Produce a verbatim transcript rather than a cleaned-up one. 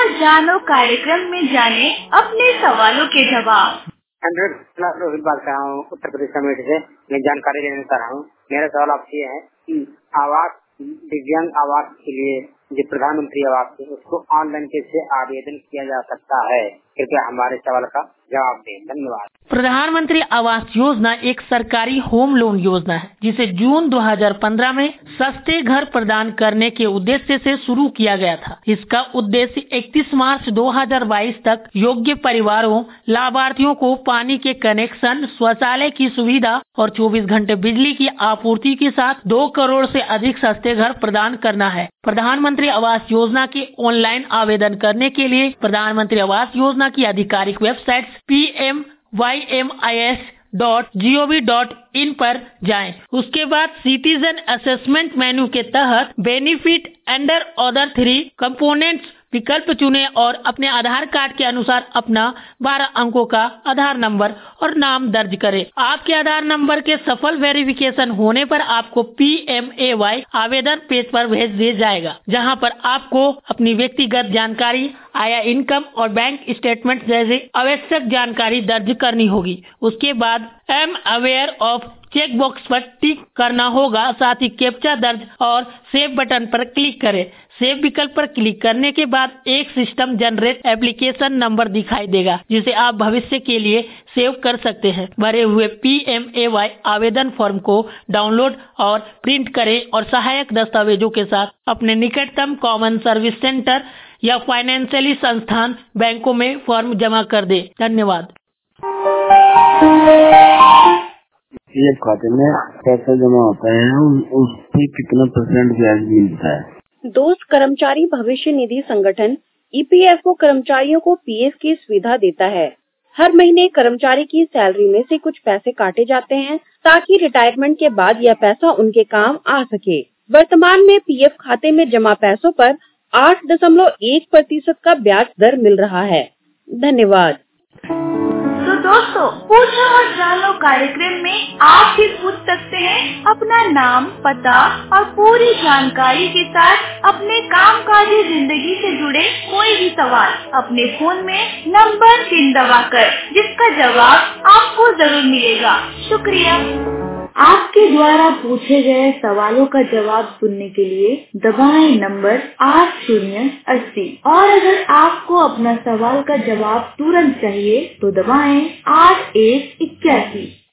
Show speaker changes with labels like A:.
A: और जानो कार्यक्रम में जाने अपने सवालों के जवाब।
B: रोहित बात कर रहा हूँ, उत्तर प्रदेश कमेटी से। मैं जानकारी लेना चाह रहा हूँ। मेरा सवाल आपसे ये है कि आवास दिव्यांग आवास के लिए जो प्रधानमंत्री आवास है उसको ऑनलाइन कैसे आवेदन किया जा सकता है? कृपया हमारे सवाल का जवाब दें। धन्यवाद।
C: प्रधानमंत्री आवास योजना एक सरकारी होम लोन योजना है जिसे जून दो हज़ार पंद्रह में सस्ते घर प्रदान करने के उद्देश्य से शुरू किया गया था। इसका उद्देश्य इकतीस मार्च दो हज़ार बाईस तक योग्य परिवारों लाभार्थियों को पानी के कनेक्शन, शौचालय की सुविधा और चौबीस घंटे बिजली की आपूर्ति के साथ दो करोड़ से अधिक सस्ते घर प्रदान करना है। प्रधानमंत्री आवास योजना के ऑनलाइन आवेदन करने के लिए प्रधानमंत्री आवास योजना की आधिकारिक website P M Y M I S dot G O V dot in पर जाएं। उसके बाद सिटीजन असेसमेंट मेन्यू के तहत benefit under other three components विकल्प चुने और अपने आधार कार्ड के अनुसार अपना बारह अंकों का आधार नंबर और नाम दर्ज करें। आपके आधार नंबर के सफल वेरिफिकेशन होने पर आपको पी एम ए वाई आवेदन पेज पर भेज दिया जाएगा, जहां पर आपको अपनी व्यक्तिगत जानकारी, आया इनकम और बैंक स्टेटमेंट जैसी आवश्यक जानकारी दर्ज करनी होगी। उसके बाद am aware of check box पर टिक करना होगा। साथ ही कैप्चा दर्ज और सेव बटन पर क्लिक करें। सेव विकल्प पर क्लिक करने के बाद एक सिस्टम जनरेट एप्लीकेशन नंबर दिखाई देगा जिसे आप भविष्य के लिए सेव कर सकते हैं। भरे हुए पी एम ए वाई आवेदन फॉर्म को डाउनलोड और प्रिंट करें और सहायक दस्तावेजों के साथ अपने निकटतम कॉमन सर्विस सेंटर या फाइनेंशियली संस्थान बैंकों में फॉर्म जमा कर दे। धन्यवाद।
D: पीएफ खाते में पैसा जमा होता है, उस पे कितना परसेंट ब्याज मिलता है?
E: दोस्त कर्मचारी भविष्य निधि संगठन ई पी एफ ओ कर्मचारियों को पी एफ की सुविधा देता है। हर महीने कर्मचारी की सैलरी में से कुछ पैसे काटे जाते हैं ताकि रिटायरमेंट के बाद यह पैसा उनके काम आ सके। वर्तमान में पी एफ खाते में जमा पैसों पर आठ दशमलव एक प्रतिशत का ब्याज दर मिल रहा है। धन्यवाद।
A: तो दोस्तों, पूछो और जानो कार्यक्रम में आप भी पूछ सकते हैं अपना नाम, पता और पूरी जानकारी के साथ अपने कामकाजी जिंदगी से जुड़े कोई भी सवाल अपने फोन में नंबर पिन दबाकर, जिसका जवाब आपको जरूर मिलेगा। शुक्रिया। आपके द्वारा पूछे गए सवालों का जवाब सुनने के लिए दबाएं नंबर आठ शून्य अस्सी और अगर आपको अपना सवाल का जवाब तुरंत चाहिए तो दबाएं आठ एक इक्यासी।